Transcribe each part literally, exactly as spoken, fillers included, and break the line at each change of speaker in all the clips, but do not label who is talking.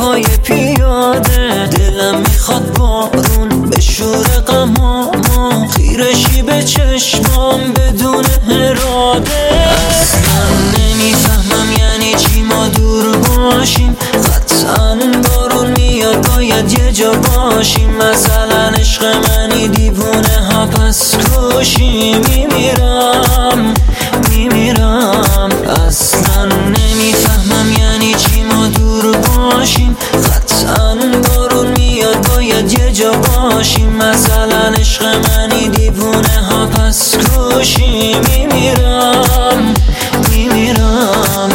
پای پیاده. دلم میخواد بارون به شور غمامو، خیرشی به چشمام بدون اراده. اصلا نمیفهمم یعنی چی ما دور باشیم، قطعا بارون میاد باید یه جا باشیم. مثلا عشق منی دیوونه ها پس کشی. میمیرم میمیرم اصلا نمیفهمم یعنی چی ما دور باشیم، قطعا بارون میاد باید یه جا باشیم. مثلا عشق منی دیوونه ها پس کشی. میمیرم میمیرم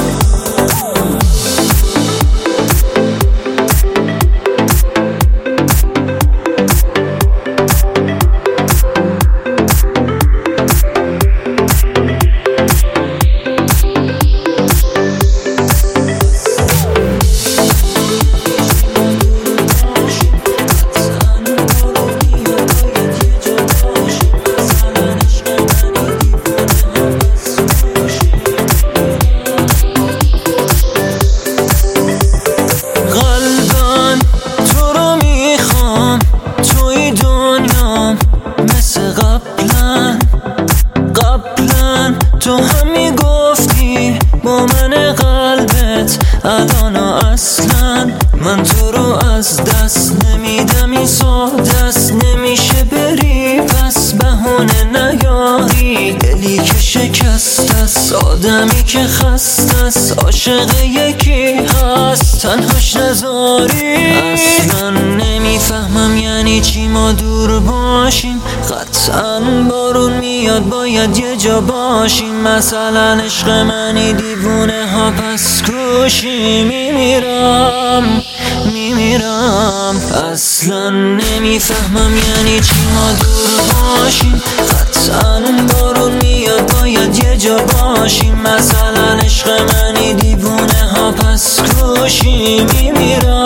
تو هم میگفتی با من قلبت، الان اصلا من تو رو از دست نمیدم. این ساده است نمیشه بری پس بهونه نیاری. دلی که شکست است، آدمی که خسته است، عاشق یکی هست تنهاش نذاری. اصلا نمیفهمم یعنی چی ما دور باشیم، قطعا بارون میاد باید یه جا باشیم. مثلا عشق منی دیوونه ها پس کشی. میمیرم میمیرم اصلا نمیفهمم یعنی چی ما دور باشیم، قطعا بارون میاد باید یه جا باشیم. مثلا عشق منی دیوونه ها پس کشی. میمیرم